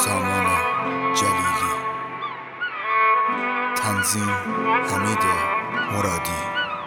سامان جلیلی. تنظیم حمید مرادی.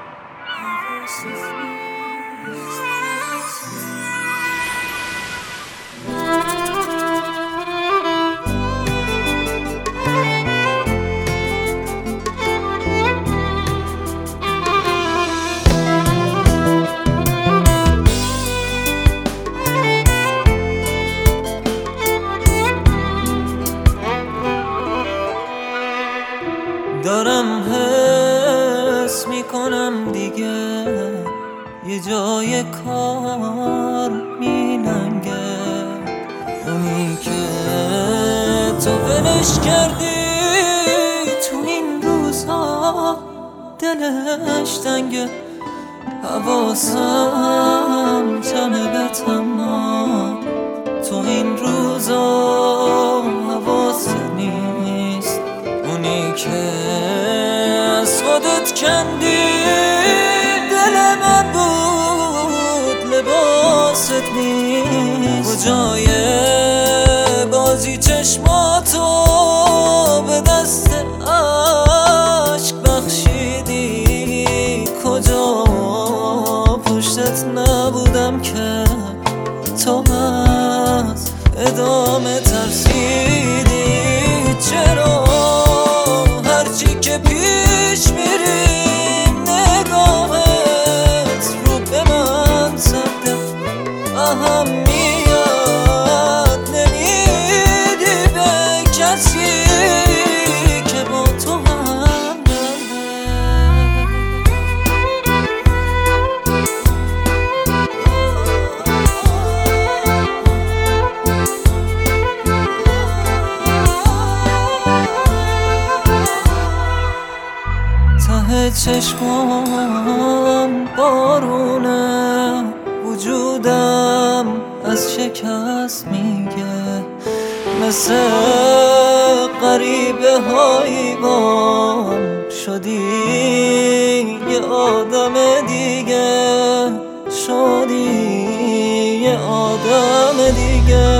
دارم حس میکنم دیگه یه جای کار میلنگه، اونی که تو ولش کردی تو این روزها دلش تنگه. حواسم جمع به تمام تو این روزا حواست نیست، اونی که از خودت کندی دل من بود لباست نیست. کجای بازی چشماتو به دست عشق بخشیدی، کجا پشتت نبودم که تو از ادامه ترسیدی. چرا هرچی که پیش میریم نگاهت رو به من سبته، اهمیت نمیدی به کسی که با تو هم ته چشمام بارونه، وجودم از شکست میگه، مثل غریبه هایی بام شدی یه آدم دیگه، شدی یه آدم دیگه.